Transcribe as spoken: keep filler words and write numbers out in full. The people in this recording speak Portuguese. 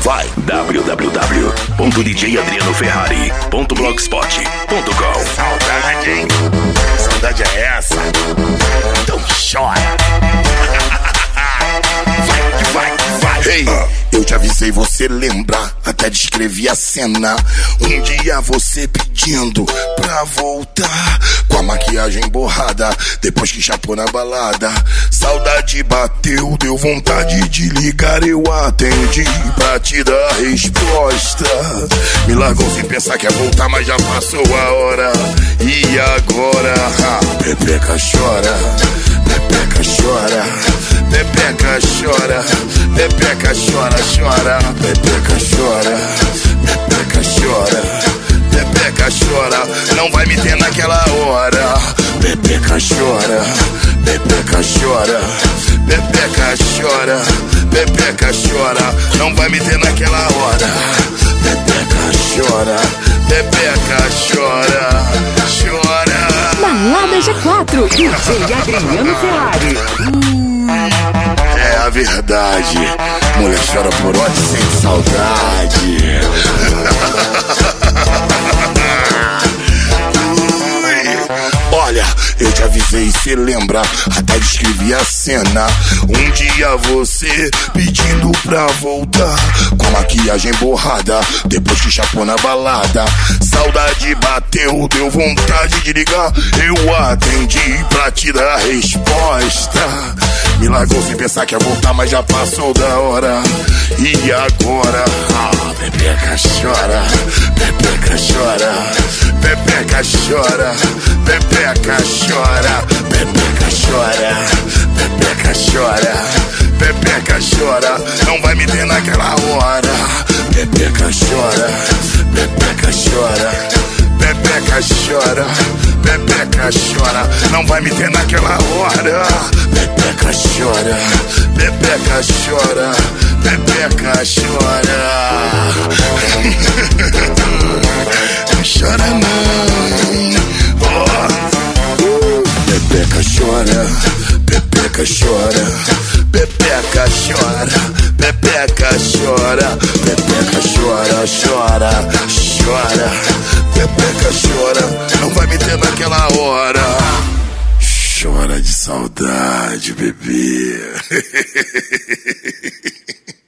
Vai! w w w ponto d j adriano ferrari ponto blogspot ponto com. Saudade, hein? Saudade é essa? Então chora! Vai que vai que vai! Ei, eu te avisei, você lembra? Até descrevi a cena. Um dia você pedindo pra voltar, com a maquiagem borrada, depois que chapou na balada. Saudade bateu, deu vontade de ligar, eu atendi pra te dar a resposta. Me largou sem pensar que ia voltar, mas já passou a hora. E agora? Ah, Pepeca chora, Pepeca chora, Pepeca chora, Pepeca chora, chora, Pepeca chora, Pepeca chora, Pepeca chora, não vai me ter naquela hora. Pepeca chora, Pepeca chora, Pepeca chora, Pepeca chora, não vai me ter naquela hora. Pepeca chora, Pepeca chora, chora. Balada G quatro, D J Adriano Ferrari. É a verdade, mulher chora por ódio sem saudade. Olha, eu te avisei, cê lembra? Até descrevi a cena. Um dia você pedindo pra voltar, com a maquiagem borrada, depois que chapou na balada. Saudade bateu, deu vontade de ligar, eu atendi pra te dar a resposta. Me largou sem pensar que ia voltar, mas já passou da hora. E agora? Ah, Pepeca chora, Pepeca chora, Pepeca chora, Pepeca chora, Pepeca chora, Pepeca chora, Pepeca chora, não vai me ter naquela hora. Pepeca chora, Pepeca chora, Pepeca chora, Pepeca chora, não vai me ter naquela hora. Pepeca chora, Pepeca chora, Pepeca chora. Não chora não. Oh. Uh. Pepeca chora, Pepeca chora, Pepeca chora, Pepeca chora, Pepeca chora, chora, chora, Pepeca chora, não vai me ter naquela hora. Chora de saudade, bebê.